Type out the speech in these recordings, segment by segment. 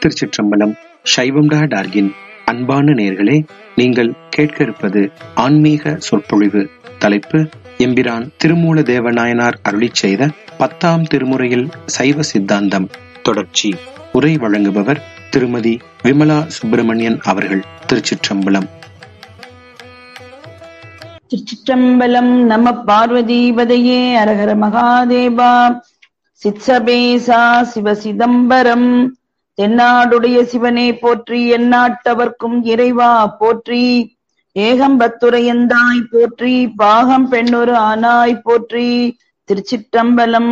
திருச்சிற்றம்பலம். சைவம்.org-இன் அன்பான நேயர்களே, நீங்கள் கேட்க இருப்பது ஆன்மீக சொற்பொழிவு. தலைப்பு: எம்பிரான் திருமூல தேவநாயனார் அருளிச் செய்த 10ஆம் திருமுறையில் சைவ சித்தாந்தம் தொடர்ச்சி. உரை வழங்குபவர் திருமதி விமலா சுப்பிரமணியன் அவர்கள். திருச்சிற்றம்பலம். திருச்சிற்றம்பலம். நம பார்வதிபதையே. அரஹர மகாதேவா. சித்சபேசா சிவ சிதம்பரம். தென்னாடுடைய சிவனே போற்றி, எந்நாட்டவர்க்கும் இறைவா போற்றி. ஏகம்பத்துரையந்தாய் போற்றி, பாகம் பெண்ணொரு ஆனாய் போற்றி. திருச்சிற்றம்பலம்.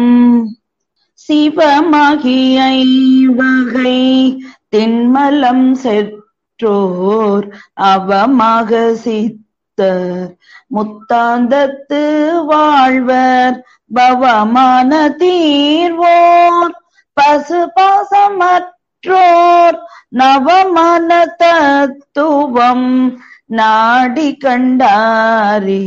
சிவமாகி ஐவகை தென்மலம் செற்றோர் அவமாக சித்தர் முத்தாந்தத்து வாழ்வர் பவமான தீர்வோர் பசுபாசமற்றோர் நவமான தத்துவம் நாடி கண்டாரே.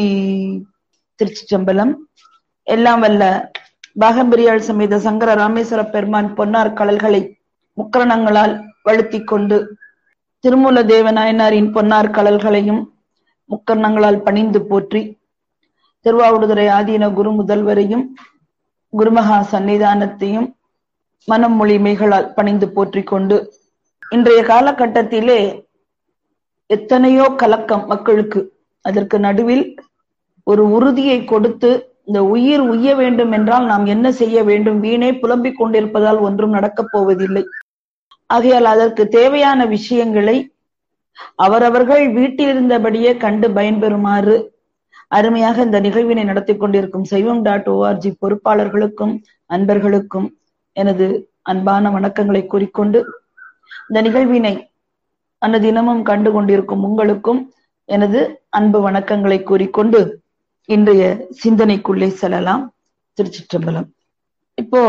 திருச்சிற்றம்பலம். எல்லாம் வல்ல பாகம்பிரியாள் சமேத சங்கர ராமேஸ்வர பெருமான் பொன்னார் கடல்களை முக்கரணங்களால் வழுத்தி கொண்டு திருமூல தேவநாயனாரின் பொன்னார் கடல்களையும் முக்கரணங்களால் பணிந்து போற்றி, திருவாவடுதுறை ஆதீன குரு முதல்வரையும் குருமகா சன்னிதானத்தையும் மனம் மொழிமைகளால் பணிந்து போற்றி கொண்டு, இன்றைய காலகட்டத்திலே எத்தனையோ கலக்கம் மக்களுக்கு. அதற்கு நடுவில் ஒரு உறுதியை கொடுத்து, இந்த உயிர் உய்ய வேண்டும் என்றால் நாம் என்ன செய்ய வேண்டும்? வீணே புலம்பிக் கொண்டிருப்பதால் ஒன்றும் நடக்கப் போவதில்லை. ஆகையால் அதற்கு தேவையான விஷயங்களை அவரவர்கள் வீட்டில் இருந்தபடியே கண்டு பயன்பெறுமாறு அருமையாக இந்த நிகழ்வினை நடத்தி கொண்டிருக்கும் சைவம்.org பொறுப்பாளர்களுக்கும் அன்பர்களுக்கும் எனது அன்பான வணக்கங்களை கூறிக்கொண்டு, இந்த நிகழ்வினை அன்னதினமும் கண்டு கொண்டிருக்கும் உங்களுக்கும் எனது அன்பு வணக்கங்களை கூறிக்கொண்டு இன்றைய சிந்தனைக்குள்ளே செல்லலாம். திருச்சிற்றம்பலம். இப்போ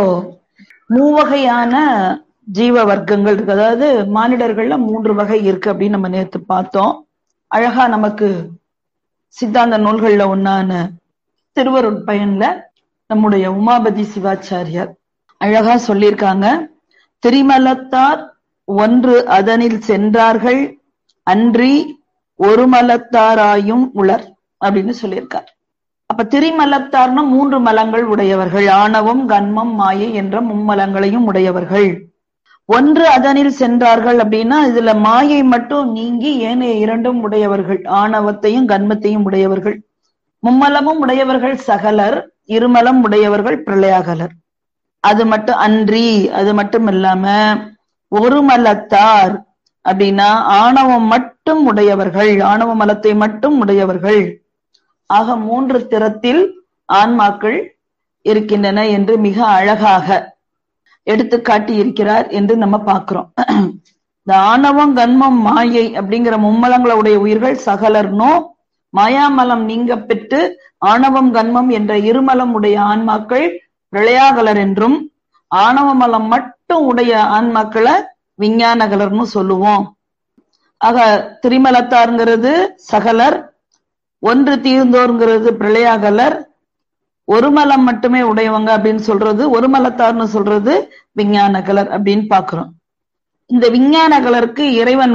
மூவகையான ஜீவ வர்க்கங்கள் இருக்கு. அதாவது மானிடர்கள்ல 3 வகை இருக்கு அப்படின்னு நம்ம நேற்று பார்த்தோம். அழகா நமக்கு சித்தாந்த நூல்கள்ல ஒன்னான திருவருட்பயன்ல நம்முடைய உமாபதி சிவாச்சாரியார் அழகா சொல்லியிருக்காங்க. திரிமலத்தார் ஒன்று அதனில் சென்றார்கள், அன்றி ஒரு மலத்தாராயும் உளர் அப்படின்னு சொல்லியிருக்கார். அப்ப திரிமலத்தார்னா 3 மலங்கள் உடையவர்கள், ஆணவம் கன்மம் மாயை என்ற மும்மலங்களையும் உடையவர்கள். ஒன்று அதனில் சென்றார்கள் அப்படின்னா இதுல மாயை மட்டும் நீங்கி ஏனைய 2ம் உடையவர்கள், ஆணவத்தையும் கன்மத்தையும் உடையவர்கள். மும்மலமும் உடையவர்கள் சகலர், இருமலம் உடையவர்கள் பிரளயாகலர். அது மட்டும் அன்றி, அது மட்டும் இல்லாம ஒரு மலத்தார் அப்படின்னா ஆணவம் மட்டும் உடையவர்கள், ஆணவ மலத்தை மட்டும் உடையவர்கள். ஆக 3 திறத்தில் ஆன்மாக்கள் இருக்கின்றன என்று மிக அழகாக எடுத்து காட்டி இருக்கிறார் என்று நம்ம பார்க்கிறோம். இந்த ஆணவம் கன்மம் மாயை அப்படிங்கிற மும்மலங்களுடைய உயிர்கள் சகலர்னோ, மாயாமலம் நீங்க பெற்று ஆணவம் கன்மம் என்ற இருமலம் உடைய ஆன்மாக்கள் பிரளயாகலர் என்றும், ஆணவ மலம் மட்டும் உடைய ஆன்மாக்களை விஞ்ஞானகலர்னு சொல்லுவோம். ஆக திரிமலத்தாருங்கிறது சகலர், ஒன்று தீர்ந்தோர்ங்கிறது பிரளயாகலர், ஒரு மலம் மட்டுமே உடையவங்க அப்படின்னு சொல்றது ஒரு மலத்தார்னு சொல்றது விஞ்ஞானகலர் அப்படின்னு பாக்குறோம். இந்த விஞ்ஞானகலருக்கு இறைவன்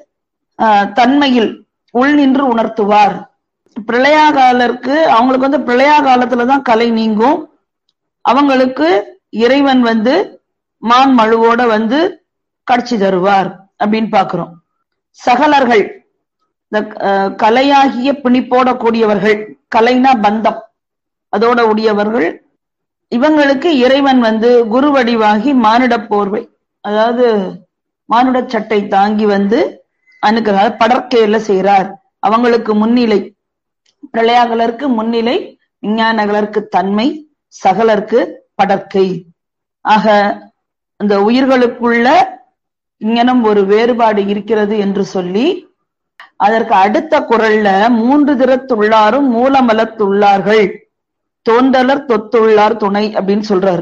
தன்மையில் உள் நின்று உணர்த்துவார். பிரளயாகாலருக்கு அவங்களுக்கு பிரளயா காலத்துலதான் கலை நீங்கும். அவங்களுக்கு இறைவன் மான் மழுவோட காட்சி தருவார் அப்படின்னு பாக்குறோம். சகலர்கள் இந்த கலையாகிய பிணிப்போட கூடியவர்கள், கலைனா பந்தம் அதோட உடையவர்கள். இவங்களுக்கு இறைவன் குரு வடிவாகி மானுட போர்வை, அதாவது மானுட சட்டை தாங்கி அணுக்கிறார், படற்கையில செய்கிறார். அவங்களுக்கு முன்னிலை, பிரளயாகலருக்கு முன்னிலை, விஞ்ஞானகலருக்கு தன்மை, சகலருக்கு படற்கை. ஆக அந்த உயிர்களுக்குள்ள இங்கனம் ஒரு வேறுபாடு இருக்கிறது என்று சொல்லி அதற்கு அடுத்த குறள்ல 3 திறத்துள்ளாரும் மூலமலத்துள்ளார்கள், தோன்றலர் தொத்துள்ளார் துணை அப்படின்னு சொல்றாரு.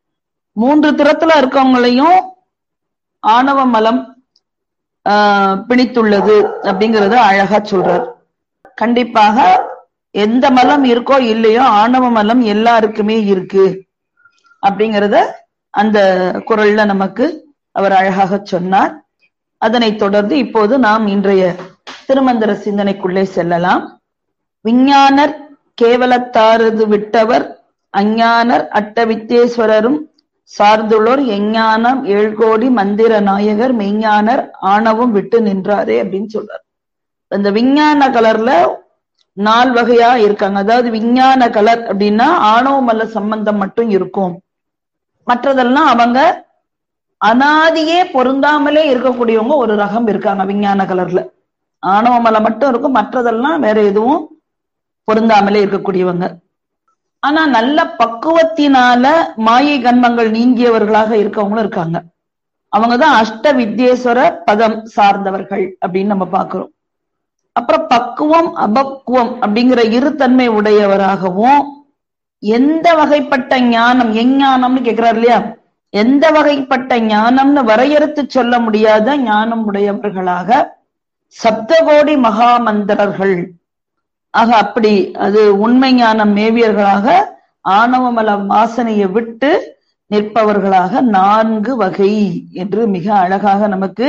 3 திறத்துல இருக்கவங்களையும் ஆணவ மலம் பிணித்துள்ளது அப்படிங்கறத அழகா சொல்றார். கண்டிப்பாக எந்த மலம் இருக்கோ இல்லையோ ஆணவ மலம் எல்லாருக்குமே இருக்கு அப்படிங்கறத அந்த குறள்ல நமக்கு அவர் அழகாக சொன்னார். அதனைத் தொடர்ந்து இப்போது நாம் இன்றைய திருமந்திர சிந்தனைக்குள்ளே செல்லலாம். விஞ்ஞானர் கேவலத்தாரது விட்டவர் அஞ்ஞானர் அட்டவித்தேஸ்வரரும் சார்ந்துள்ளோர் எஞ்ஞானம் 7 கோடி மந்திர நாயகர் மெய்ஞானர் ஆணவம் விட்டு நின்றாரே அப்படின்னு சொல்றார். இந்த விஞ்ஞான கலர்ல 4 வகையா இருக்காங்க. அதாவது விஞ்ஞான கலர் அப்படின்னா ஆணவம் அல்ல சம்பந்தம் மட்டும் இருக்கும். மற்றதெல்லாம் அவங்க அனாதியே பொருந்தாமலே இருக்கக்கூடியவங்க ஒரு ரகம் இருக்காங்க. விஞ்ஞான கலர்ல ஆணவ மலை மட்டும் இருக்கும், மற்றதெல்லாம் வேற எதுவும் பொருந்தாமலே இருக்கக்கூடியவங்க. ஆனா நல்ல பக்குவத்தினால மாயை கன்மங்கள் நீங்கியவர்களாக இருக்கவங்களும் இருக்காங்க. அவங்கதான் அஷ்ட வித்யேஸ்வர பதம் சார்ந்தவர்கள் அப்படின்னு நம்ம பாக்குறோம். அப்புறம் பக்குவம் அபக்குவம் அப்படிங்கிற இருத்தன்மை உடையவராகவும், எந்த வகைப்பட்ட ஞானம் எஞ்ஞானம்னு கேட்கிறார் இல்லையா, எந்த வகைப்பட்ட ஞானம்னு வரையறுத்து சொல்ல முடியாத ஞானம் உடையவர்களாக சப்தகோடி மகாமந்திரர்கள் ஆக அப்படி அது உண்மை ஞானம் மேவியர்களாக ஆணவமல வாசனையை விட்டு நிற்பவர்களாக 4 வகை என்று மிக அழகாக நமக்கு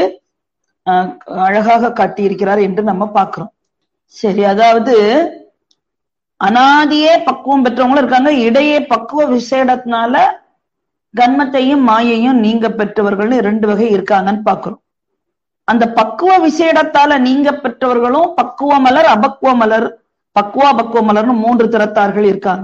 அழகாக காட்டியிருக்கிறார் என்று நம்ம பார்க்கிறோம். சரி, அதாவது அனாதியே பக்குவம் பெற்றவங்களும் இருக்காங்க, இடையே பக்குவ விசேடத்தினால கன்மத்தையும் மாயையும் நீங்க பெற்றவர்கள் 2 வகை இருக்காங்கன்னு பாக்குறோம். அந்த பக்குவ விசேடத்தால நீங்க பெற்றவர்களும் பக்குவ மலர் அபக்குவ மலர் பக்குவ அபக்குவ மலர்னு 3 திறத்தார்கள் இருக்காங்க.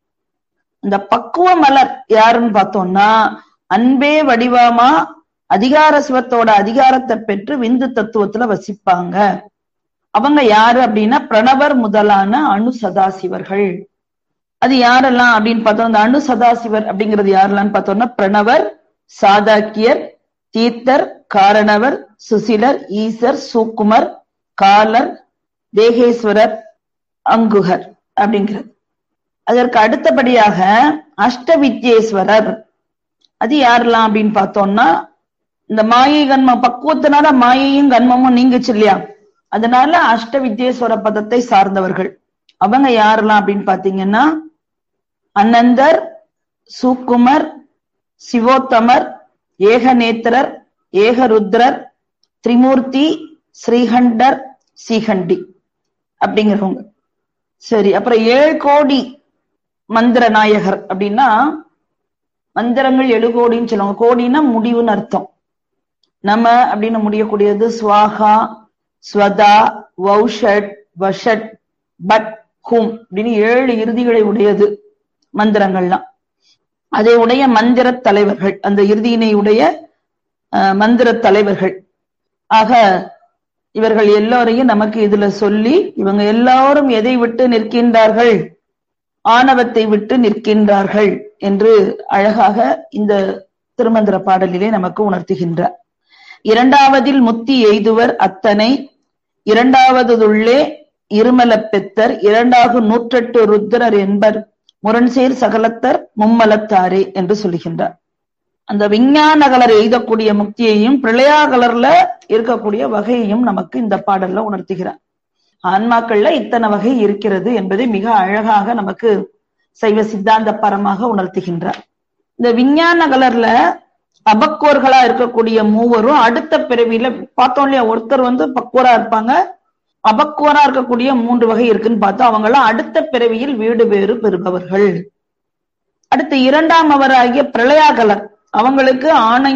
இந்த பக்குவ மலர் யாருன்னு பார்த்தோம்னா அன்பே வடிவமா அதிகார சிவத்தோட அதிகாரத்தை பெற்று விந்து தத்துவத்துல வசிப்பாங்க. அவங்க யாரு அப்படின்னா பிரணவர் முதலான அணு சதாசிவர்கள். அது யாரெல்லாம் அப்படின்னு பார்த்தோம், அந்த அணு சதாசிவர் அப்படிங்கிறது யாரெல்லாம் பார்த்தோம்னா பிரணவர், சாதாக்கியர், தீர்த்தர், காரணவர், சுசிலர், ஈசர், சூக்குமர், காலர், தேகேஸ்வரர், அங்குகர் அப்படிங்கிறது. அதற்கு அடுத்தபடியாக அஷ்டவித்யேஸ்வரர். அது யாரெல்லாம் அப்படின்னு பார்த்தோம்னா இந்த மாயை கன்மம் பக்குவத்தினால மாயையும் கன்மமும் நீங்குச்சு இல்லையா, அதனால அஷ்டவித்யேஸ்வர பதத்தை சார்ந்தவர்கள். அவங்க யாரெல்லாம் அப்படின்னு பாத்தீங்கன்னா அனந்தர், சூக்குமர், சிவோத்தமர், ஏகநேத்திரர், ஏகருத்ரர், திரிமூர்த்தி, ஸ்ரீகண்டர், சீகண்டி அப்படிங்கிறவங்க. சரி, அப்புறம் 7 கோடி மந்திர நாயகர் அப்படின்னா மந்திரங்கள் 7 கோடின்னு சொல்லுவாங்க. கோடின்னா முடிவுன்னு அர்த்தம். நம்ம அப்படின்னு முடியக்கூடியது ஸ்வாகா, ஸ்வதா, வௌஷட், வஷட், பட், ஹும் அப்படின்னு 7 இறுதிகளை உடையது மந்திரங்கள்லாம். அதை உடைய மந்திர தலைவர்கள், அந்த இறுதியினை உடைய மந்திர தலைவர்கள். ஆக இவர்கள் எல்லோரையும் நமக்கு இதுல சொல்லி இவங்க எல்லாரும் எதை விட்டு நிற்கின்றார்கள், ஆணவத்தை விட்டு நிற்கின்றார்கள் என்று அழகாக இந்த திருமந்திர பாடலிலே நமக்கு உணர்த்துகின்றார். 2வதில் முத்தி எய்துவர் அத்தனை, 2வதுள்ளே இருமல பெத்தர், 2 108 ருத்ரர் என்பர், முரண்சேர் சகலத்தர் மும்மலத்தாரே என்று சொல்லுகின்றார். அந்த விஞ்ஞான கலர் எய்தக்கூடிய முக்தியையும் பிரளயா கலர்ல இருக்கக்கூடிய வகையையும் நமக்கு இந்த பாடல்ல உணர்த்துகிறார். ஆன்மாக்கள்ல இத்தனை வகை இருக்கிறது என்பதை மிக அழகாக நமக்கு சைவ சித்தாந்த பரமாக உணர்த்துகின்றார். இந்த விஞ்ஞான கலர்ல அபக்குவர்களா இருக்கக்கூடிய மூவரும் அடுத்த பிறவியில பார்த்தோம் இல்லையா, ஒருத்தர் பக்குவரா இருப்பாங்க, அபக்குவரா இருக்கக்கூடிய 3 வகை இருக்குன்னு பார்த்தோம். அவங்களாம் அடுத்த பிறவியில் வீடு வேறு பெறுபவர்கள். அடுத்து 2ஆம் அவராகிய பிரளயா கலர், அவங்களுக்கு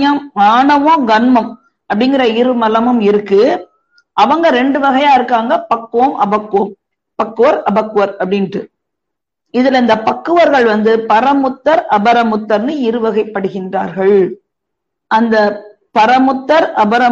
ஆணவம் கன்மம் அப்படிங்கிற 2 மலமும் இருக்கு. அவங்க 2 வகையா இருக்காங்க, பக்குவம் அபக்குவம், பக்குவர் அபக்குவர் அப்படின்ட்டு. இதுல இந்த பக்குவர்கள் பரமுத்தர் அபரமுத்தர்னு 2 வகைப்படுகின்றார்கள். அந்த பரமுத்தர்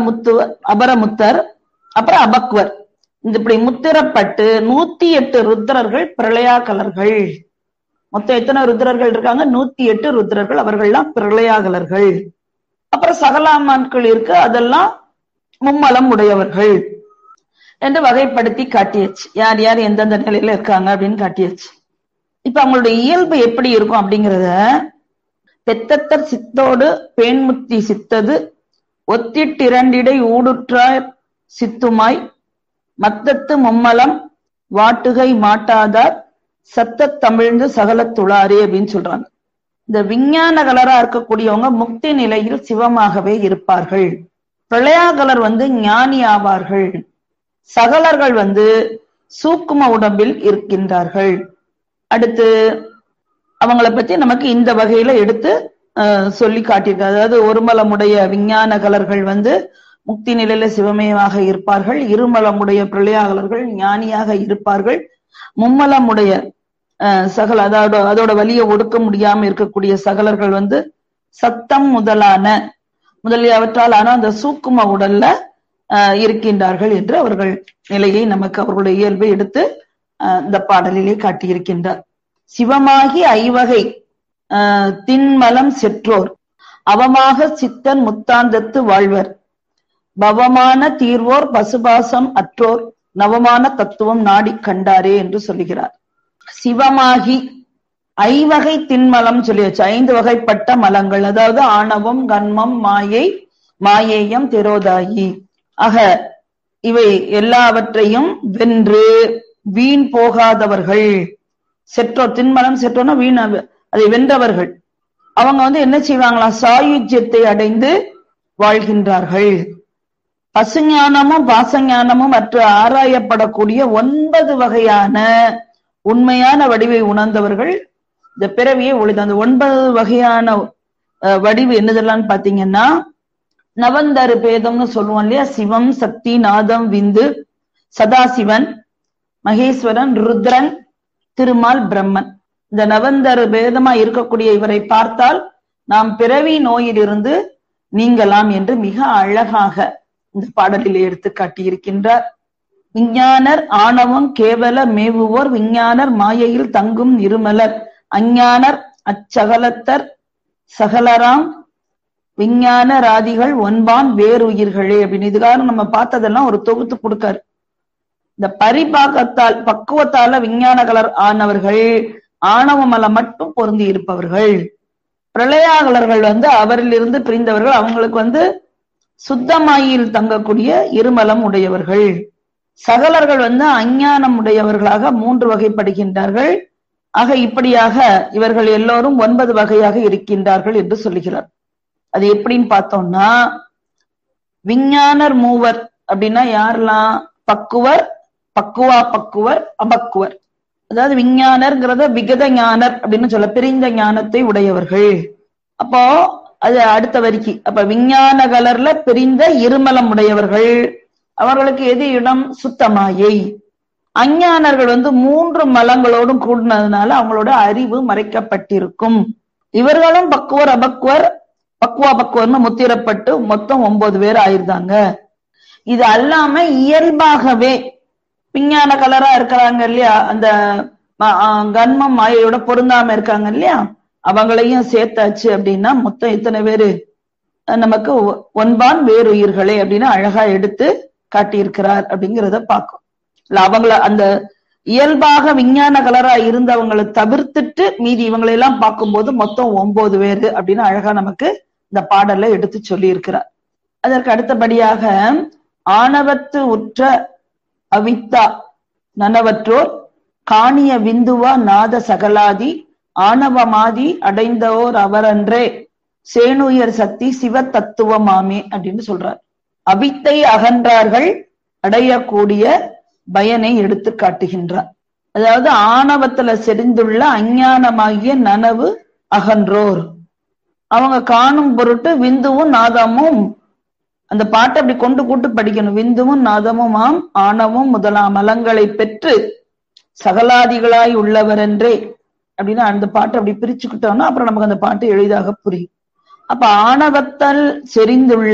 அபரமுத்தர் அப்புறம் அபக்குவர், இந்த இப்படி முத்திரப்பட்டு 108 ருத்ரர்கள் பிரளயா கலர்கள். மொத்தம் எத்தனை ருத்ரர்கள் இருக்காங்க? 108 ருத்ரர்கள். அவர்கள்லாம் பிரளயாகலர்கள். அப்புறம் சகலாமான்கள் இருக்கு, அதெல்லாம் மும்மலம் உடையவர்கள் என்று வகைப்படுத்தி காட்டியாச்சு. யார் யார் எந்தெந்த நிலையில இருக்காங்க அப்படின்னு காட்டியாச்சு. இப்ப அவங்களுடைய இயல்பு எப்படி இருக்கும் அப்படிங்கிறத பெத்தத்தர் சித்தோடு பேண்முத்தி சித்தது ஒத்திட்டிரண்டிடை ஊடுற்றார் சித்துமாய் மத்தத்து மும்மலம் வாட்டுகை மாட்டாதார் சத்த தமிழ்ந்து சகல துளாரே அப்படின்னு சொல்றாங்க. இந்த விஞ்ஞான கலரா இருக்கக்கூடியவங்க முக்தி நிலையில் சிவமாகவே இருப்பார்கள். பிரளயாகலர் ஞானி ஆவார்கள். சகலர்கள் சூக்கும உடம்பில் இருக்கின்றார்கள். அடுத்து அவங்களை பத்தி நமக்கு இந்த வகையில எடுத்து சொல்லி காட்டியிருக்காரு. அதாவது ஒருமலமுடைய விஞ்ஞான கலர்கள் முக்தி நிலையில சிவமயமாக இருப்பார்கள். இருமலமுடைய பிரளயாகலர்கள் ஞானியாக இருப்பார்கள். மும்மலமுடைய சகல அதோட வலியை ஒடுக்க முடியாம இருக்கக்கூடிய சகலர்கள் சத்தம் முதலியவற்றால் ஆனா அந்த சூக்கும உடல்ல இருக்கின்றார்கள் என்று அவர்கள் நிலையை நமக்கு அவர்களுடைய இயல்பை எடுத்து இந்த பாடலிலே காட்டியிருக்கின்றார். சிவமாகி ஐவகை தின்மலம் செற்றோர் அவமாக சித்தன் முத்தாந்தத்து வாழ்வர் பவமான தீர்வோர் பசுபாசம் அற்றோர் நவமான தத்துவம் நாடி கண்டாரே என்று சொல்லுகிறார். சிவமாகி ஐவகை தின்மலம் சொல்லியாச்சு. 5 வகைப்பட்ட மலங்கள், அதாவது ஆணவம், கன்மம், மாயேயம், திரோதாயி. ஆக இவை எல்லாவற்றையும் வென்று வீண் போகாதவர்கள் செற்றோர். தின்மலம் செற்றோர்னா வீண், அதை வென்றவர்கள். அவங்க என்ன செய்வாங்களா, சாயுஜ்யத்தை அடைந்து வாழ்கின்றார்கள். பசுஞானமும் பாசஞானமும் மற்ற ஆராயப்படக்கூடிய 9 வகையான உண்மையான வடிவை உணர்ந்தவர்கள் இந்த பிறவியை ஒழித்து. அந்த 9 வகையான வடிவு என்னதெல்லாம் பாத்தீங்கன்னா, நவந்தரு பேதம்னு சொல்லுவோம் இல்லையா, சிவம், சக்தி, நாதம், விந்து, சதாசிவன், மகேஸ்வரன், ருத்ரன், திருமால், பிரம்மன். இந்த நவந்தரு பேதமா இருக்கக்கூடிய இவரை பார்த்தால் நாம் பிறவி நோயிலிருந்து நீங்கலாம் என்று மிக அழகாக இந்த பாடலில் எடுத்து காட்டியிருக்கின்றார். விஞ்ஞானர் ஆணவம் கேவல மேவுவோர் விஞ்ஞானர் மாயையில் தங்கும் இருமலர் அஞ்ஞானர் அச்சகலத்தர் சகலராம் விஞ்ஞான ராதிகள் ஒன்பான் வேறுயிர்களே அப்படின்னு. இதுக்காக நம்ம பார்த்ததெல்லாம் ஒரு தொகுத்து கொடுக்காரு. இந்த பரிபாகத்தால் பக்குவத்தால விஞ்ஞான கலர் ஆனவர்கள் ஆணவமல மட்டும் பொருந்தி இருப்பவர்கள். பிரளயாகலர்கள் அவரிலிருந்து பிரிந்தவர்கள். அவங்களுக்கு சுத்தமாயில் தங்கக்கூடிய இருமலம் உடையவர்கள். சகலர்கள் அஞ்ஞானம் உடையவர்களாக 3 வகைப்படுகின்றார்கள். ஆக இப்படியாக இவர்கள் எல்லோரும் 9 வகையாக இருக்கின்றார்கள் என்று சொல்லுகிறார். அது எப்படின்னு பார்த்தோம்னா, விஞ்ஞானர் மூவர் அப்படின்னா யாரெல்லாம்? பக்குவர், பக்குவர், அபக்குவர். அதாவது விஞ்ஞானர்ங்கிறத விகத ஞானர் அப்படின்னு சொல்ல, பிரிந்த ஞானத்தை உடையவர்கள். அப்போ அது அடுத்த வரிக்கு. அப்ப விஞ்ஞான கலர்ல பிரிந்த இருமலம் உடையவர்கள். அவர்களுக்கு எது இடம்? சுத்தமாயை. அஞ்ஞானர்கள் 3 மலங்களோடும் கூடினதுனால அவங்களோட அறிவு மறைக்கப்பட்டிருக்கும். இவர்களும் பக்குவர், அபக்குவர், பக்குவர்னு முத்திரப்பட்டு மொத்தம் 9 பேர் ஆயிருந்தாங்க. இது அல்லாம இயல்பாகவே விஞ்ஞான கலரா இருக்கிறாங்க இல்லையா, அந்த கன்மம் மாயையோட பொருந்தாம இருக்காங்க இல்லையா, அவங்களையும் சேர்த்தாச்சு அப்படின்னா மொத்தம் எத்தனை பேரு? நமக்கு ஒன்பான் வேறுயிர்களே அப்படின்னு அழகா எடுத்து காட்டியிருக்கிறார் அப்படிங்கிறத பார்க்கும். இல்ல அவங்கள அந்த இயல்பாக விஞ்ஞான கலரா இருந்தவங்களை தவிர்த்துட்டு மீதி இவங்களை எல்லாம் பார்க்கும்போது மொத்தம் 9 பேரு அப்படின்னு அழகா நமக்கு இந்த பாடல்ல எடுத்து சொல்லி இருக்கிறார். அதற்கு அடுத்தபடியாக ஆணவத்து உற்ற அவித்தா நனவற்றோர் காணிய விந்துவா நாத சகலாதி ஆணவமாதி அடைந்தோர் அவரன்றே சேனுயர் சக்தி சிவ தத்துவமாமே அப்படின்னு சொல்றார். அவித்தை அகன்றார்கள் அடையக்கூடிய பயனை எடுத்து காட்டுகின்றார். அதாவது ஆணவத்துல செறிந்துள்ள அஞ்ஞானமாகிய நனவு அகன்றோர். அவங்க காணும் பொருட்டு விந்துவும் நாதமும், அந்த பாட்டை அப்படி கொண்டு கூட்டு படிக்கணும். விந்துவும் நாதமுமாம் ஆணவம் முதலாம் மலங்களை பெற்று சகலாதிகளாய் உள்ளவரென்றே அப்படின்னு அந்த பாட்டை அப்படி பிரிச்சுக்கிட்டோம்னா அப்புறம் நமக்கு அந்த பாட்டு எளிதாக புரியும். அப்ப ஆணவத்தால் செறிந்துள்ள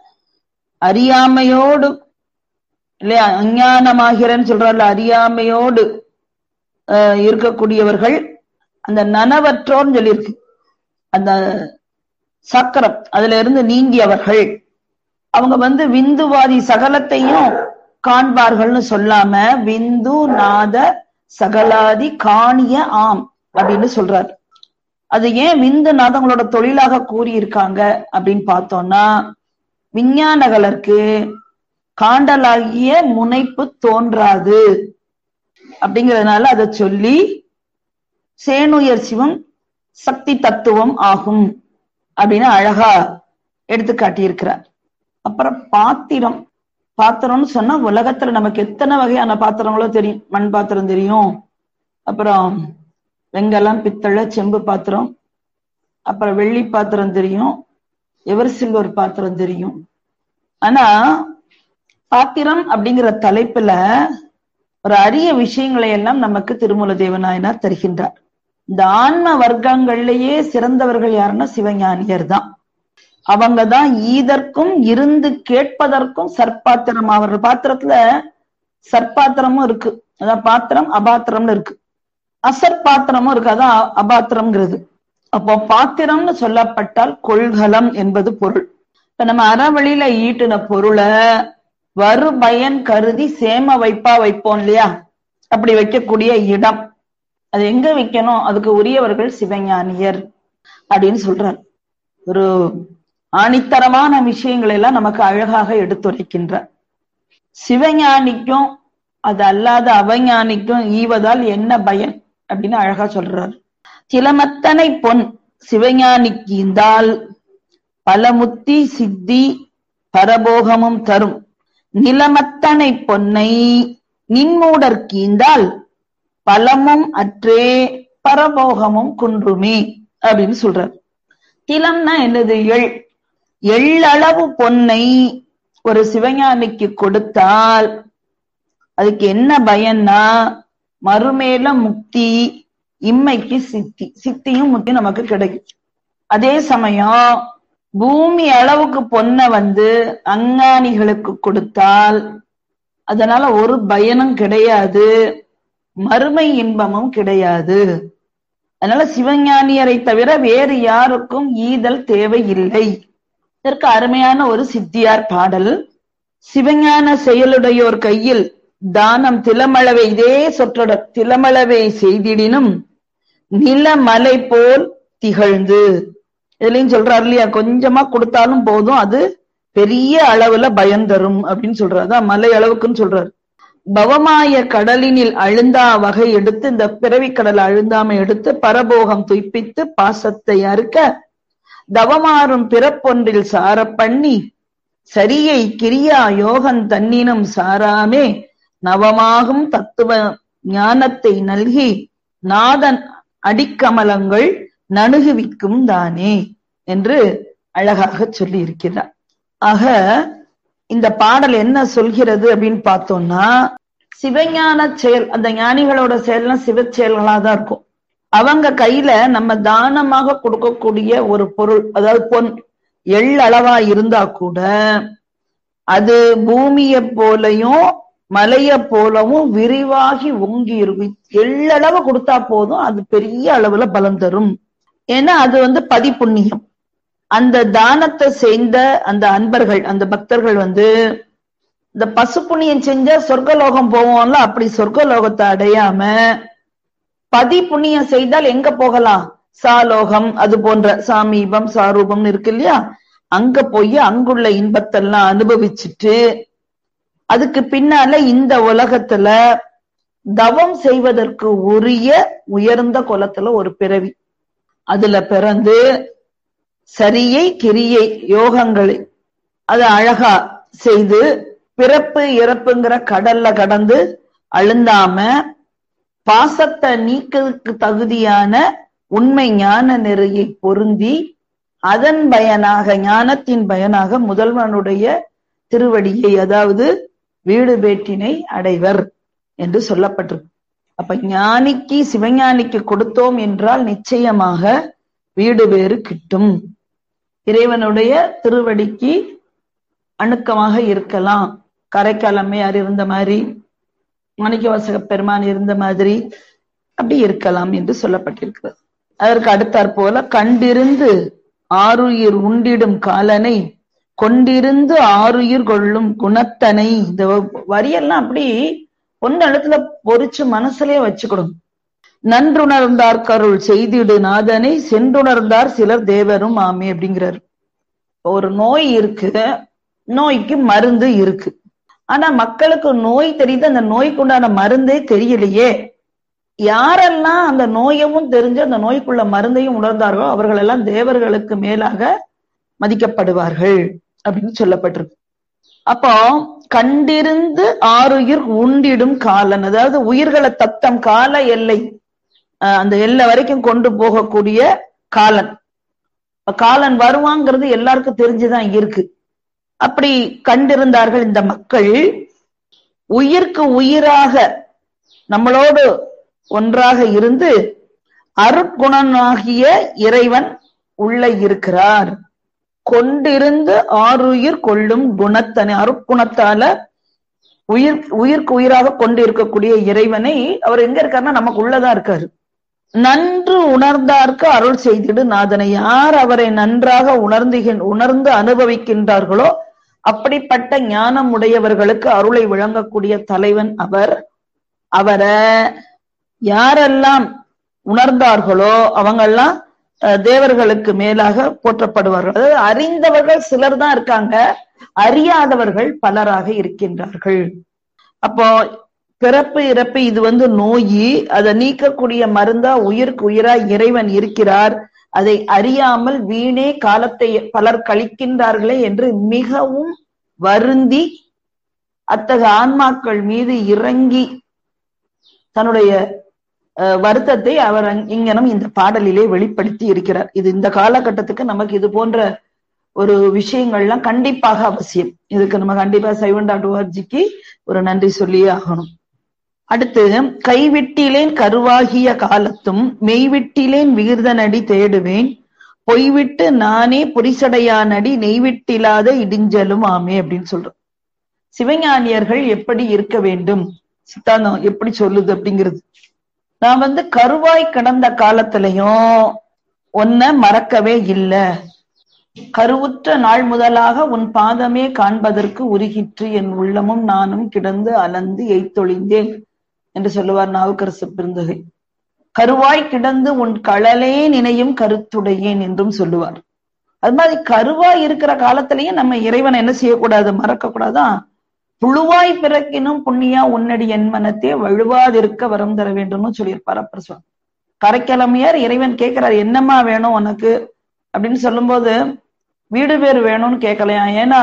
அறியாமையோடு இல்லையா, அஞ்ஞானமாகிறன்னு சொல்றாருல, அறியாமையோடு இருக்கக்கூடியவர்கள் அந்த நனவற்றோர்னு சொல்லியிருக்கு. அந்த சக்கரம் அதுல இருந்து நீங்கியவர்கள். அவங்க விந்துவாதி சகலத்தையும் காண்பார்கள்னு சொல்லாம விந்து நாத சகலாதி காணிய ஆம் அப்படின்னு சொல்றாரு. அது ஏன் விந்து நாதங்களோட தொழிலாக கூறியிருக்காங்க அப்படின்னு பார்த்தோம்னா, விஞ்ஞானகளுக்கு காண்டலாகிய முனைப்பு தோன்றாது அப்படிங்கிறதுனால அதை சொல்லி சேனுயர் சிவம் சக்தி தத்துவம் ஆகும் அப்படின்னு அழகா எடுத்து காட்டியிருக்கிறார். அப்புறம் பாத்திரம்னு சொன்னா உலகத்துல நமக்கு எத்தனை வகையான பாத்திரங்களோ தெரியும். மண் பாத்திரம் தெரியும், அப்புறம் வெங்கலம், பித்தளை, செம்பு பாத்திரம், அப்புறம் வெள்ளி பாத்திரம் தெரியும், எவர் சில்வர் பாத்திரம் தெரியும். ஆனா பாத்திரம் அப்படிங்கிற தலைப்புல ஒரு அரிய விஷயங்களை எல்லாம் நமக்கு திருமூல தேவநாயனார் தருகின்றார். இந்த ஆன்ம வர்க்கங்கள்லயே சிறந்தவர்கள் யாருன்னா சிவஞானியர் தான். அவங்கதான் ஈதற்கும் இருந்து கேட்பதற்கும் சற்பாத்திரம். அவர்கள் பாத்திரத்துல சற்பாத்திரமும் இருக்கு, அதான் பாத்திரம். அபாத்திரம்னு இருக்கு, அசற்பாத்திரமும் இருக்கு, அதான் அபாத்திரம்ங்கிறது. அப்போ பாத்திரம்னு சொல்லப்பட்டால் கொள்கலம் என்பது பொருள். இப்ப நம்ம அறவழியில ஈட்டின பொருளை வரு பயன் கருதி சேம வைப்போம் இல்லையா, அப்படி வைக்கக்கூடிய இடம். அது எங்க வைக்கணும், அதுக்கு உரியவர்கள் சிவஞானியர் அப்படின்னு சொல்றார். ஒரு ஆணித்தரமான விஷயங்களை எல்லாம் நமக்கு அழகாக எடுத்துரைக்கின்றார். சிவஞானிக்கும் அது அல்லாத அவஞானிக்கும் ஈவதால் என்ன பயன் அப்படின்னு அழகா சொல்றார். திலமத்தனை பொன் சிவஞானிக்கு ஈந்தால் பலமுத்தி சித்தி பரபோகமும் தரும். நிலமத்தனை பொன்னை நின்மூடர் கீந்தால் பலமும் அற்றே பரபோகமும் குன்றுமே அப்படின்னு சொல்றார். திலம்னா என்னது? எள்ளளவு பொன்னை ஒரு சிவஞானிக்கு கொடுத்தால் அதுக்கு என்ன பயன்னா மறுமேல முக்தி, இம்மைக்கு சித்தியும் முக்தி நமக்கு கிடைக்கும். அதே சமயம் பூமி அளவுக்கு பொன்னை அஞ்ஞானிகளுக்கு கொடுத்தால் அதனால ஒரு பயனும் கிடையாது, மறுமை இன்பமும் கிடையாது. அதனால சிவஞானியரை தவிர வேறு யாருக்கும் ஈதல் தேவையில்லை. இதற்கு அருமையான ஒரு சித்தியார் பாடல். சிவஞான செயலுடையோர் கையில் தானம் திலமளவை, இதே சொற்றொடர், திலமளவை செய்திடினும் நிலமலை போல் திகழ்ந்து. இதுலயும் சொல்றாரு இல்லையா, கொஞ்சமா கொடுத்தாலும் போதும் அது பெரிய அளவுல பயன் தரும் அப்படின்னு சொல்றாரு. அதான் மலை அளவுக்குன்னு சொல்றாரு. பவமாய கடலினில் அழுந்தா வகை எடுத்து, இந்த பிறவி கடல் அழுந்தாமை எடுத்து பரபோகம் துய்ப்பித்து பாசத்தை அறுக்க தவமாறும் பிறப்பொன்றில் சார பண்ணி சரியை கிரியா யோகன் தன்னினும் சாராமே நவமாகும் தத்துவ ஞானத்தை நல்கி நாதன் அடிக்கமலங்கள் நணுகுவிக்கும் தானே என்று அழகாக சொல்லி இருக்கிறார். ஆக இந்த பாடல் என்ன சொல்கிறது அப்படின்னு பார்த்தோம்னா, சிவஞான செயல், அந்த ஞானிகளோட செயல்லாம் சிவ செயல்களாதான் இருக்கும். அவங்க கையில நம்ம தானமாக கொடுக்கக்கூடிய ஒரு பொருள், அதாவது பொன் எள்ளளவா இருந்தா கூட அது பூமியை போலையும் மலைய போலவும் விரிவாகி ஓங்கி இருக்கும். எள்ளளவு கொடுத்தா போதும், அது பெரிய அளவுல பலம் தரும். ஏன்னா அது பதிப்புண்ணியம். அந்த தானத்தை செய்த அந்த அன்பர்கள், அந்த பக்தர்கள் இந்த பசு புண்ணியம் செஞ்சா சொர்க்கலோகம் போவோம்ல, அப்படி சொர்க்கலோகத்தை அடையாம பதி புண்ணியம் செய்தால் எங்க போகலாம்? சாலோகம், அது போன்ற சாமீபம் சாரூபம் இருக்கு இல்லையா, அங்க போய் அங்குள்ள இன்பத்தெல்லாம் அனுபவிச்சுட்டு அதுக்கு பின்னால இந்த உலகத்துல தவம் செய்வதற்கு உரிய உயர்ந்த குலத்துல ஒரு பிறவி, அதுல பிறந்து சரியை கிரியை யோகங்களை அது அழகா செய்து பிறப்பு இறப்புங்கிற கடல்ல கடந்து அழுந்தாம பாசத்தை நீக்கிறதுக்கு தகுதியான உண்மை ஞான நெறியை பொருந்தி அதன் பயனாக, ஞானத்தின் பயனாக முதல்வனுடைய திருவடியை, அதாவது வீடு பேட்டினை அடைவர் என்று சொல்லப்பட்டிருக்கு. அப்ப ஞானிக்கு, சிவஞானிக்கு கொடுத்தோம் என்றால் நிச்சயமாக வீடு பேறு கிட்டும். இறைவனுடைய திருவடிக்கு அணுக்கமாக இருக்கலாம். கரைக்காலம்மையார் இருந்த மாதிரி, மாணிக்கவாசக பெருமான் இருந்த மாதிரி அப்படி இருக்கலாம் என்று சொல்லப்பட்டிருக்கிறது. அதற்கு அடுத்தாற் போல கண்டிருந்து ஆருயிர் உண்டிடும் காலனை கொண்டிருந்து ஆருயிர் கொள்ளும் குணத்தனை. இந்த வரியெல்லாம் அப்படி பொன்னெழுத்துல பொறிச்சு மனசுலயே வச்சுக்கணும். நன்றுணர்ந்தார் கருள் செய்திடு நாதனை சென்றுணர்ந்தார் சிலர் தேவரும் ஆமே அப்படிங்கிறார். ஒரு நோய் இருக்கு, நோய்க்கு மருந்து இருக்கு. ஆனா மக்களுக்கு நோய் தெரியுது, அந்த நோய்க்குண்டான மருந்தே தெரியலையே. யாரெல்லாம் அந்த நோயவும் தெரிஞ்சு அந்த நோய்க்குள்ள மருந்தையும் உணர்ந்தார்களோ அவர்கள் எல்லாம் தேவர்களுக்கு மேலாக மதிக்கப்படுவார்கள் அப்படின்னு சொல்லப்பட்டிருக்கு. அப்போ கண்டிருந்து ஆறுயிர் உண்டிடும் காலன், அதாவது உயிர்களை தத்தம் கால எல்லை, அந்த எல்லை வரைக்கும் கொண்டு போகக்கூடிய காலன். காலன் வருவாங்கிறது எல்லாருக்கும் தெரிஞ்சுதான் இருக்கு. அப்படி கண்டிருந்தார்கள் இந்த மக்கள். உயிர்க்கு உயிராக நம்மளோடு ஒன்றாக இருந்து அருட்குணனாகிய இறைவன் உள்ள இருக்கிறார். கொண்டிருந்து ஆறுயிர் கொள்ளும் குணத்தனை, அருட்குணத்தால உயிர்க்கு உயிராக கொண்டு இருக்கக்கூடிய இறைவனை அவர் எங்க இருக்காருன்னா நமக்கு உள்ளதான் இருக்காரு. நன்று உணர்ந்தார்க்கு அருள் செய்திடு நாதனை, யார் அவரை நன்றாக உணர்ந்து அனுபவிக்கின்றார்களோ அப்படிப்பட்ட ஞானம் உடையவர்களுக்கு அருளை வழங்கக்கூடிய தலைவன் அவர். அவரை யாரெல்லாம் உணர்ந்தார்களோ அவங்கெல்லாம் தேவர்களுக்கு மேலாக போற்றப்படுவார்கள். அதாவது அறிந்தவர்கள் சிலர் தான் இருக்காங்க, அறியாதவர்கள் பலராக இருக்கின்றார்கள். அப்போ பிறப்பு இறப்பு இது நோய், அதை நீக்கக்கூடிய மருந்தா உயிருக்கு உயிரா இறைவன் இருக்கிறார். அதை அறியாமல் வீணே காலத்தை பலர் கழிக்கின்றார்களே என்று மிகவும் வருந்தி அத்தகைய ஆன்மாக்கள் மீது இறங்கி தன்னுடைய வருத்தத்தை அவர் இங்கனும் இந்த பாடலிலே வெளிப்படுத்தி இருக்கிறார். இது இந்த காலகட்டத்துக்கு நமக்கு இது போன்ற ஒரு விஷயங்கள்லாம் கண்டிப்பாக அவசியம். இதுக்கு நம்ம கண்டிப்பா சைவன்.orgக்கு ஒரு நன்றி சொல்லியே ஆகணும். அடுத்து, கைவிட்டிலேன் கருவாகிய காலத்தும் மெய்விட்டிலேன் விகிர்தனடி தேடுவேன், பொய்விட்டு நானே புரிசடையானடி நெய்விட்டில்லாத இடிஞ்சலும் ஆமே அப்படின்னு சொல்றோம். சிவஞானியர்கள் எப்படி இருக்க வேண்டும், சித்தாந்தம் எப்படி சொல்லுது அப்படிங்கிறது. நான் கருவாய் கிடந்த காலத்திலையும் ஒன்ன மறக்கவே இல்லை. கருவுற்ற நாள் முதலாக உன் பாதமே காண்பதற்கு உருகிற்று என் உள்ளமும் நானும் கிடந்து அலந்து எய்த்தொழிந்தேன் என்று சொல்லுவார் நாவுக்கரசு பெருந்தகை. கருவாய் கிடந்து உன் களலே நினையும் கருத்துடையேன் என்றும் சொல்லுவார். அது மாதிரி கருவாய் இருக்கிற காலத்திலையும் நம்ம இறைவனை என்ன செய்யக்கூடாது, மறக்க கூடாதான். புழுவாய் பிறக்கினும் புண்ணியா உன்னடி என் மனத்தே வழுவாதிருக்க வரம் தர வேண்டும்னு சொல்லியிருப்பார் அப்பர் சுவாமி. கரைக்கிழமையார் இறைவன் கேட்கிறார், என்னம்மா வேணும் உனக்கு அப்படின்னு சொல்லும்போது வீடு பேர் வேணும்னு கேட்கலையா, ஏன்னா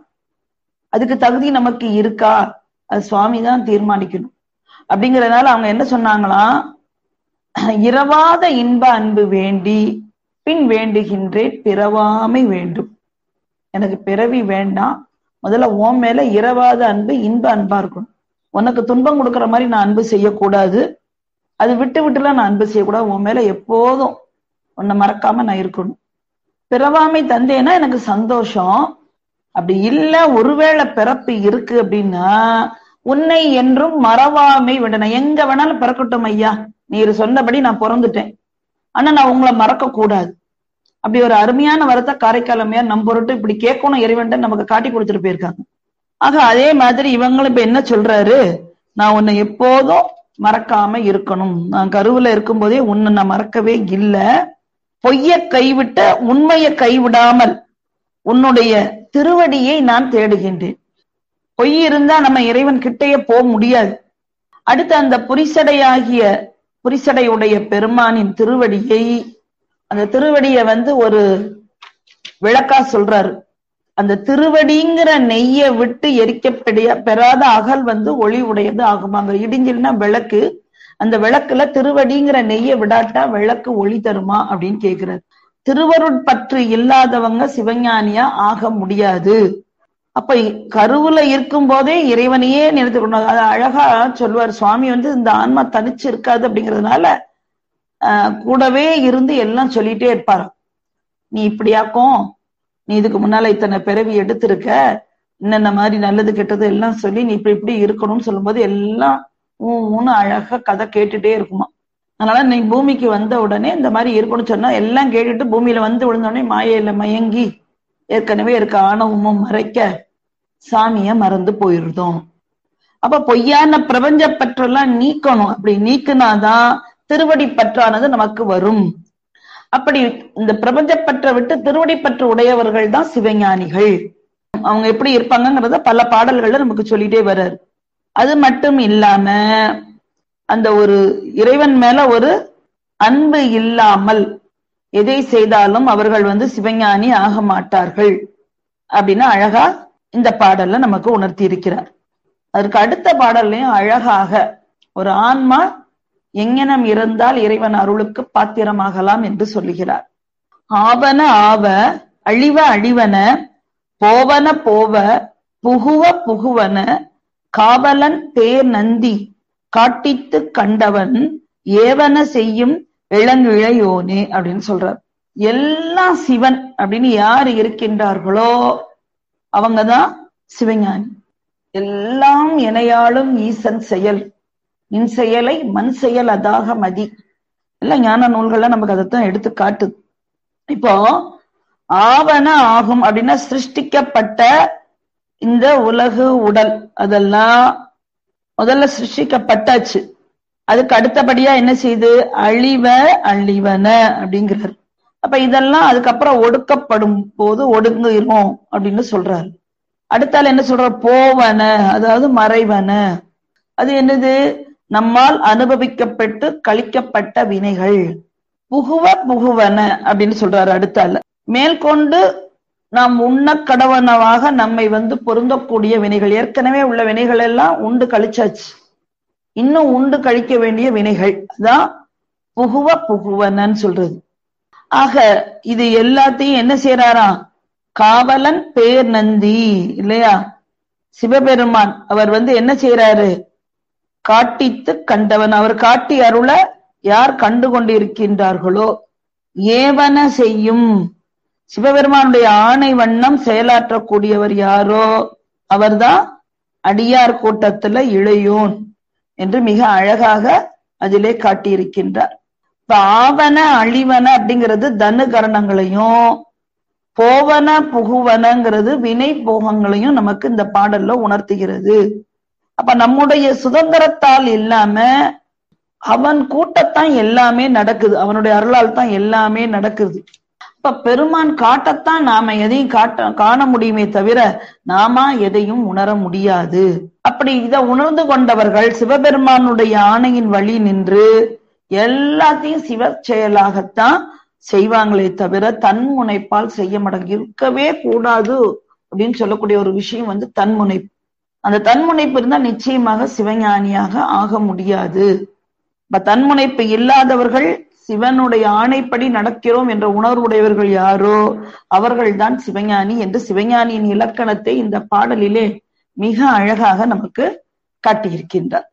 அதுக்கு தகுதி நமக்கு இருக்கா, அது சுவாமி தான் தீர்மானிக்கணும். அப்படிங்கிறதுனால அவங்க என்ன சொன்னாங்களாம், இரவாத இன்ப அன்பு வேண்டி பின் வேண்டுகின்றேன் பிறவாமை வேண்டும். எனக்கு பிறவி வேண்டாம், முதல்ல உன் மேல இரவாத அன்பு இன்ப அன்பா இருக்கணும். உனக்கு துன்பம் கொடுக்குற மாதிரி நான் அன்பு செய்யக்கூடாது, அது விட்டுலாம் நான் அன்பு செய்யக்கூடாது. உன் மேல எப்போதும் உன்னை மறக்காம நான் இருக்கணும். பிறவாமை தந்தேன்னா எனக்கு சந்தோஷம். அப்படி இல்ல ஒருவேளை பிறப்பு இருக்கு அப்படின்னா உன்னை என்றும் மறவாமை விடணும். எங்க வேணாலும் பிறக்கட்டும் ஐயா, நீர் சொன்னபடி நான் பிறந்துட்டேன், ஆனா நான் உங்களை மறக்க கூடாது. அப்படி ஒரு அருமையான வரத்தை காரைக்காலமையா நம் பொருட்டு இப்படி கேட்கணும் இறைவன் நமக்கு காட்டி கொடுத்துட்டு போயிருக்காங்க. ஆக அதே மாதிரி இவங்களும் இப்ப என்ன சொல்றாரு, நான் உன்னை எப்போதும் மறக்காம இருக்கணும், நான் கருவுல இருக்கும் போதே உன்னை நான் மறக்கவே இல்லை, பொய்ய கைவிட்ட உண்மையை கைவிடாமல் உன்னுடைய திருவடியை நான் தேடுகின்றேன். பொய் இருந்தா நம்ம இறைவன் கிட்டையே போக முடியாது. அடுத்து அந்த புரிசடையுடைய பெருமானின் திருவடியை, அந்த திருவடியை ஒரு விளக்கா சொல்றாரு. அந்த திருவடிங்கிற நெய்யை விட்டு பெறாத அகல் ஒளி உடையது ஆகுமாங்க. இடிஞ்சில்னா விளக்கு, அந்த விளக்குல திருவடிங்கிற நெய்யை விடாட்டா விளக்கு ஒளி தருமா அப்படின்னு கேக்குறாரு. திருவருட்பற்று இல்லாதவங்க சிவஞானியா ஆக முடியாது. அப்ப கருவுல இருக்கும் போதே இறைவனையே நினைத்துக்கணும். அது அழகா சொல்லுவார் சுவாமி. இந்த ஆன்மா தனிச்சு இருக்காது அப்படிங்கிறதுனால கூடவே இருந்து எல்லாம் சொல்லிட்டே இருப்பாரு. நீ இப்படியாக்கும், நீ இதுக்கு முன்னால இத்தனை பிறவி எடுத்திருக்க, என்னென்ன மாதிரி நல்லது கெட்டது எல்லாம் சொல்லி நீ இப்படி இருக்கணும்னு சொல்லும் போது எல்லாம் அழகா கதை கேட்டுட்டே இருக்குமா. அதனால நீ பூமிக்கு வந்த உடனே இந்த மாதிரி இருக்கணும்னு சொன்னா எல்லாம் கேட்டுட்டு பூமியில விழுந்த உடனே மாயையில மயங்கி ஏற்கனவே இருக்க ஆணவமும் மறைக்க சாமிய மறந்து போயிருந்தோம். அப்ப பொய்யான பிரபஞ்ச பற்றெல்லாம் நீக்கணும். அப்படி நீக்குனாதான் திருவடி பற்றானது நமக்கு வரும். அப்படி இந்த பிரபஞ்ச பற்றை விட்டு திருவடி பற்று உடையவர்கள் தான் சிவஞானிகள். அவங்க எப்படி இருப்பாங்கிறத பல பாடல்கள்ல நமக்கு சொல்லிட்டே வர்றாரு. அது மட்டும் இல்லாம அந்த ஒரு இறைவன் மேல ஒரு அன்பு இல்லாமல் எதை செய்தாலும் அவர்கள் சிவஞானி ஆக மாட்டார்கள் அப்படின்னு அழகா இந்த பாடல்ல நமக்கு உணர்த்தி இருக்கிறார். அதற்கு அடுத்த பாடல்லையும் அழகாக ஒரு ஆன்மா எங்கனம் இருந்தால் இறைவன் அருளுக்கு பாத்திரமாகலாம் என்று சொல்லுகிறார். ஆவன ஆவ, அழிவ அழிவன, போவன போவ, புகுவ புகுவன, காவலன் பேர் நந்தி காட்டித்து கண்டவன் ஏவன செய்யும் இளங்கிழையோனே அப்படின்னு சொல்றார். எல்லாம் சிவன் அப்படின்னு யார் இருக்கின்றார்களோ அவங்கதான் சிவஞானி. எல்லாம் எனையாளும் ஈசன் செயல், நின் செயலை மண் செயல் அதாக மதி. எல்லாம் ஞான நூல்கள்லாம் நமக்கு அதைத்தான் எடுத்து காட்டுது. இப்போ ஆவன ஆகும் அப்படின்னா சிருஷ்டிக்கப்பட்ட இந்த உலகு உடல் அதெல்லாம் முதல்ல சிருஷ்டிக்கப்பட்டாச்சு. அதுக்கு அடுத்தபடியா என்ன செய்யுது? அழிவ அழிவன அப்படிங்கிறார். அப்ப இதெல்லாம் அதுக்கப்புறம் ஒடுக்கப்படும் போது ஒடுங்கிரும் அப்படின்னு சொல்றாரு. அடுத்தால என்ன சொல்ற? போவன, அதாவது மறைவன. அது என்னது? நம்மால் அனுபவிக்கப்பட்டு கழிக்கப்பட்ட வினைகள். புகுவ புகுவன அப்படின்னு சொல்றாரு அடுத்தால. மேற்கொண்டு நாம் உண்ண கடவனவாக நம்மை பொருந்தக்கூடிய வினைகள், ஏற்கனவே உள்ள வினைகள் எல்லாம் உண்டு கழிச்சாச்சு, இன்னும் உண்டு கழிக்க வேண்டிய வினைகள், அதான் புகுவ புகுவனன்னு சொல்றது. ஆக இது எல்லாத்தையும் என்ன செய்யறாராம்? காவலன் பேர் நந்தி இல்லையா, சிவபெருமான் அவர் என்ன செய்யறாரு? காட்டித்து கண்டவன். அவர் காட்டி அருள யார் கண்டு கொண்டிருக்கின்றார்களோ ஏவன செய்யும், சிவபெருமானுடைய ஆணை வண்ணம் செயலாற்றக்கூடியவர் யாரோ அவர்தான் அடியார் கூட்டத்துல இளையோன் என்று மிக அழகாக அதிலே காட்டியிருக்கின்றார். இப்ப ஆவன அழிவன அப்படிங்கிறது தனு கரணங்களையும், போவன புகுவனங்கிறது வினை போகங்களையும் நமக்கு இந்த பாடல்ல உணர்த்துகிறது. அப்ப நம்முடைய சுதந்திரத்தால் இல்லாம அவன் கூட்டத்தான் எல்லாமே நடக்குது, அவனுடைய அருளால் தான் எல்லாமே நடக்குது. இப்ப பெருமான் காட்டத்தான் நாம எதையும் காண முடியுமே தவிர நாம எதையும் உணர முடியாது. அப்படி இதை உணர்ந்து கொண்டவர்கள் சிவபெருமானுடைய ஆணையின் வழி நின்று எல்லாத்தையும் சிவ செயலாகத்தான் செய்வாங்களே தவிர தன்முனைப்பால் செய்ய மாட்டாங்க. இருக்கவே கூடாது அப்படின்னு சொல்லக்கூடிய ஒரு விஷயம் தன்முனைப்பு. அந்த தன்முனைப்பு இருந்தா நிச்சயமாக சிவஞானியாக ஆக முடியாது. தன்முனைப்பு இல்லாதவர்கள் சிவனுடைய ஆணைப்படி நடக்கிறோம் என்ற உணர்வுடையவர்கள் யாரோ அவர்கள்தான் சிவஞானி என்று சிவஞானியின் இலக்கணத்தை இந்த பாடலிலே மிக அழகாக நமக்கு காட்டியிருக்கின்றார்.